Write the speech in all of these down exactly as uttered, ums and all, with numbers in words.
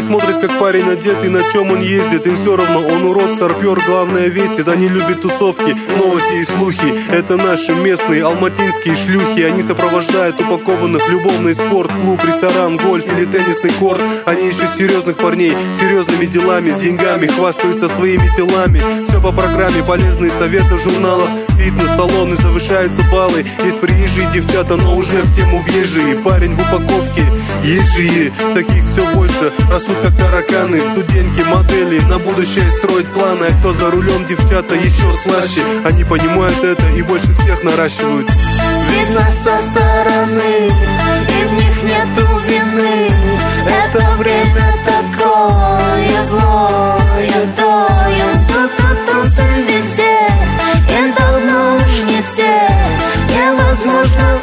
смотрят, как парень одет и на чем он ездит. Им все равно, он урод, старпер, главное весит. Они любят тусовки, новости и слухи. Это наши местные алматинские шлюхи. Они сопровождают упакованных любовный эскорт в клуб, ресторан, гольф или теннисный корт. Они ищут серьезных парней, серьезными делами, с деньгами, хвастаются своими телами. Все по программе, полезные советы в журналах. Фитнес-салоны, завышаются баллы. Есть приезжие девчата, но уже в тему въезжие. Парень в упаковке, есть же и таких все больше. Растут как тараканы, студентки, модели. На будущее строят планы, а кто за рулем, девчата еще слаще. Они понимают это и больше всех наращивают. Видно со стороны, и в них нету вины. Это время такое злое, даем ту-ту-тусы везде. И давно уж не те, невозможно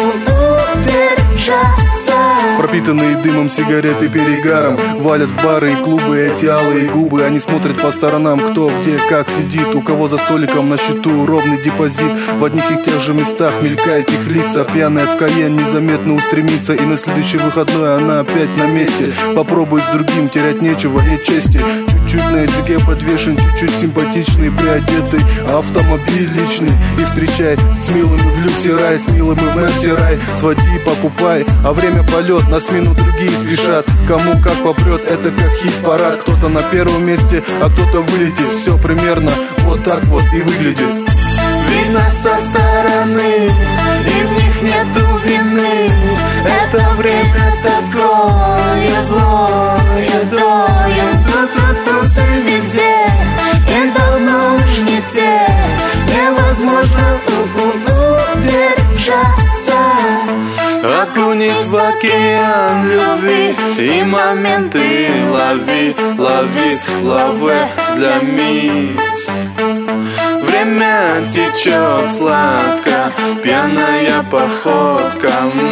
удержаться. Пропитанные дымом сигареты перегаром валят в бары и клубы эти алые губы. Они смотрят по сторонам, кто где как сидит. У кого за столиком на счету ровный депозит. В одних и тех же местах мелькают их лица. Пьяная в Кайен незаметно устремится. И на следующий выходной она опять на месте. Попробуй с другим, терять нечего, нет чести. Чуть-чуть на языке подвешен, чуть-чуть симпатичный, приодетый автомобиль личный. И встречай с милыми в люксе-рай, с милыми в мерсе-рай. Своди и покупай, а время полет, на смену другие спешат. Кому как попрет, это как хит-парад. Кто-то на первом месте, а кто-то вылетит. Все примерно вот так вот и выглядит. Видно со стороны, и в них нету вины. Это время такое злое, даем ту-ту-тусы везде. И давно уж не те, невозможно удержаться. Окунись в океан любви и моменты лови, лови, лаве для мисс. Время течет сладко, пьяная походка,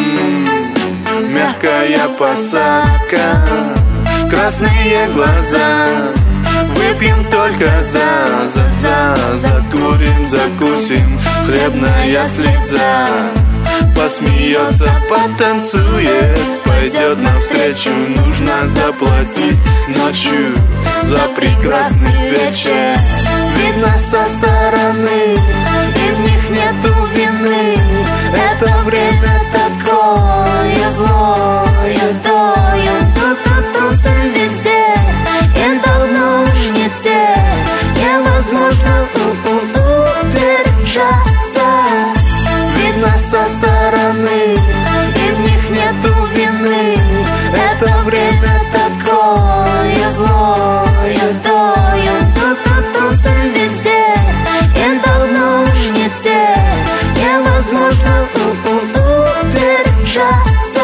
м-м, мягкая посадка, красные глаза. Выпьем только за, за, за, закурим, закусим, хлебная слеза. Посмеется, потанцует, пойдет навстречу. Нужно заплатить ночью за прекрасный вечер. Видно со стороны, и в них нету вины. Это время такое злое, даем ту-ту-тусы везде. И давно уж не те, невозможно удержаться. Видно со стороны, и в них нету вины. Это время такое злое, даем ту-ту-тусы везде. И давно уж не те, невозможно удержаться.